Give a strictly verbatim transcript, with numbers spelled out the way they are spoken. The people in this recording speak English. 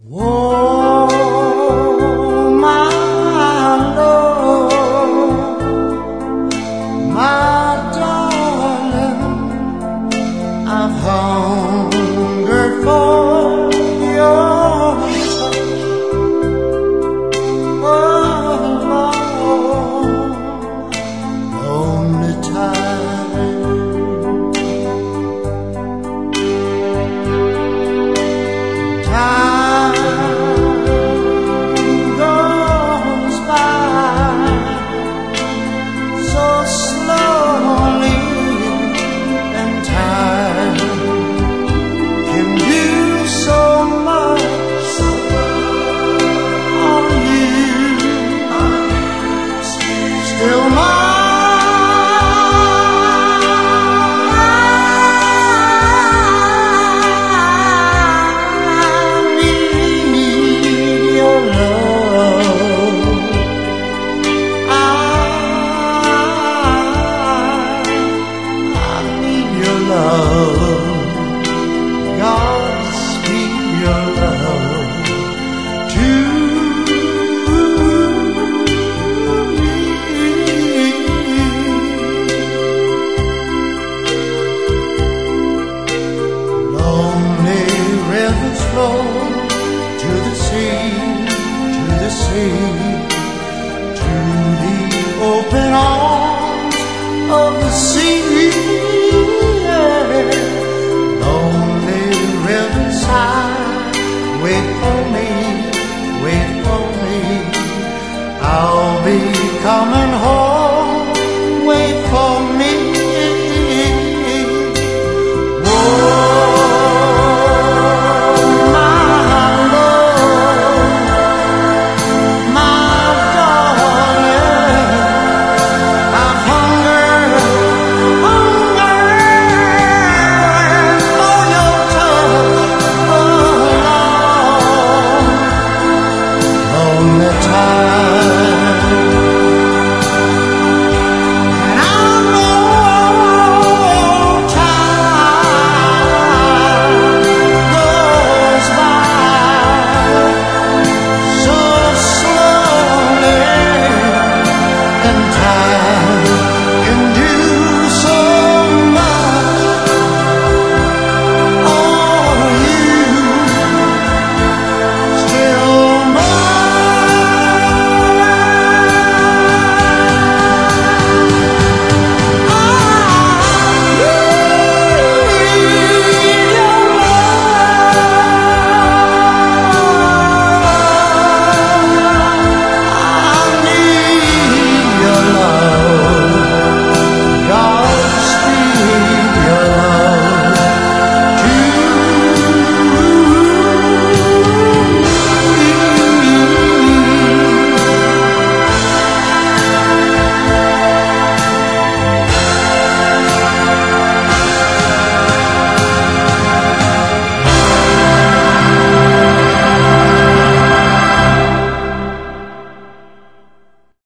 Oh, my love, my darling, I've hungered for your touch. Oh, Lord, lonely time. Still mine, I need your love. I, I need your love. God, speak your love to flow to the sea, to the sea, to the open arms of the sea. Lonely riverside.